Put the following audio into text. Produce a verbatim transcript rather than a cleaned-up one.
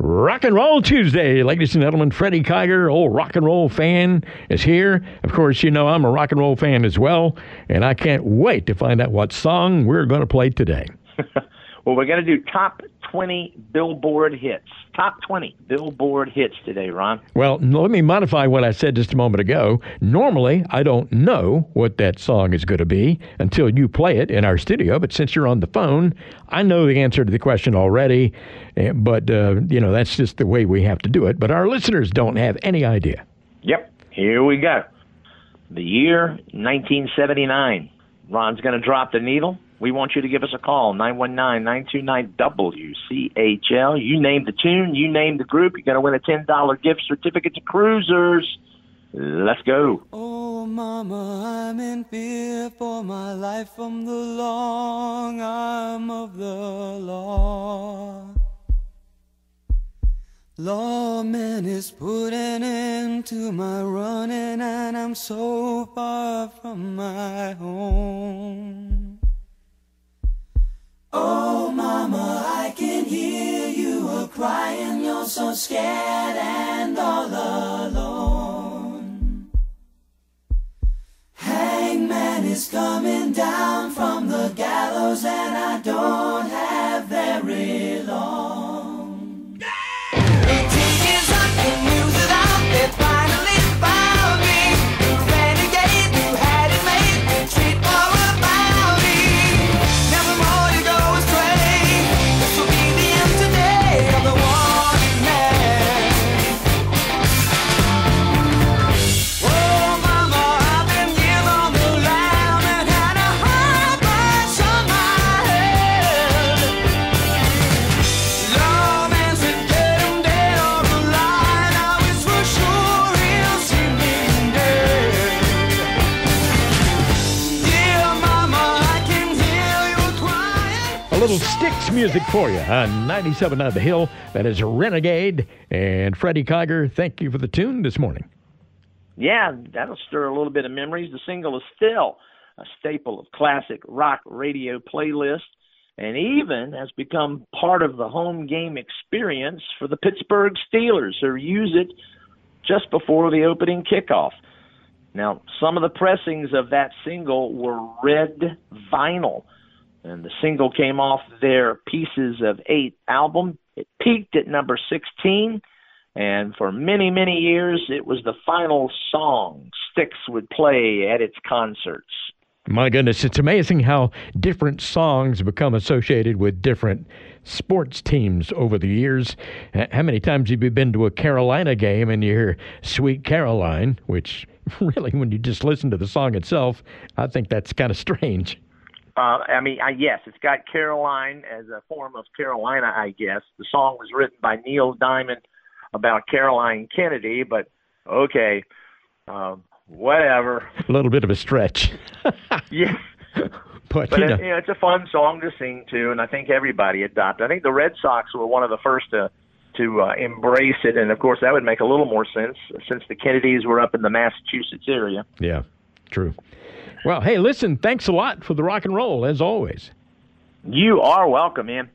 Rock and Roll Tuesday. Ladies and gentlemen, Freddie Kiger, old rock and roll fan, is here. Of course, you know I'm a rock and roll fan as well, and I can't wait to find out what song we're going to play today. Well, we're going to do top twenty Billboard hits. Top twenty Billboard hits today, Ron. Well, let me modify what I said just a moment ago. Normally, I don't know what that song is going to be until you play it in our studio, but since you're on the phone, I know the answer to the question already, but, uh, you know, that's just the way we have to do it. But our listeners don't have any idea. Yep, here we go. The year, nineteen seventy-nine. Ron's going to drop the needle. We want you to give us a call, nine one nine, nine two nine, W C H L. You name the tune, you name the group. You're going to win a ten dollars gift certificate to Cruisers. Let's go. Oh, Mama, I'm in fear for my life from the long arm of the law. Lawman is putting an end to my running, and I'm so far from my home. Oh, Mama, I can hear you a-crying. You're so scared and all alone. Hangman is coming down from the gallows, and I don't have very long. The T is up, the news is out, they finally found me. The renegade who had it made, the street war about me. Never more to go astray, this will be the end today of the wanted man. Oh, Mama, I've been here on the line and had a hard price on my head. Lawman said get him dead or alive, now it's for sure he'll see me dead. Dear Mama, I can hear you crying. A little Styx music for you on ninety-seven on the Hill. That is Renegade. And Freddie Kiger, thank you for the tune this morning. Yeah, that'll stir a little bit of memories. The single is still a staple of classic rock radio playlists and even has become part of the home game experience for the Pittsburgh Steelers, who use it just before the opening kickoff. Now, some of the pressings of that single were red vinyl, and the single came off their Pieces of Eight album. It peaked at number sixteen, and for many, many years, it was the final song Styx would play at its concerts. My goodness, it's amazing how different songs become associated with different sports teams over the years. H- How many times have you been to a Carolina game and you hear Sweet Caroline, which really, when you just listen to the song itself, I think that's kind of strange. Uh, I mean, I, yes, it's got Caroline as a form of Carolina, I guess. The song was written by Neil Diamond about Caroline Kennedy, but okay, um, whatever. A little bit of a stretch. Yeah. But, But you it, know, you know, it's a fun song to sing to, and I think everybody adopted. I think the Red Sox were one of the first to to uh, embrace it, and of course that would make a little more sense since the Kennedys were up in the Massachusetts area. yeah, true. Well, hey, listen, thanks a lot for the rock and roll, as always. You are welcome, man.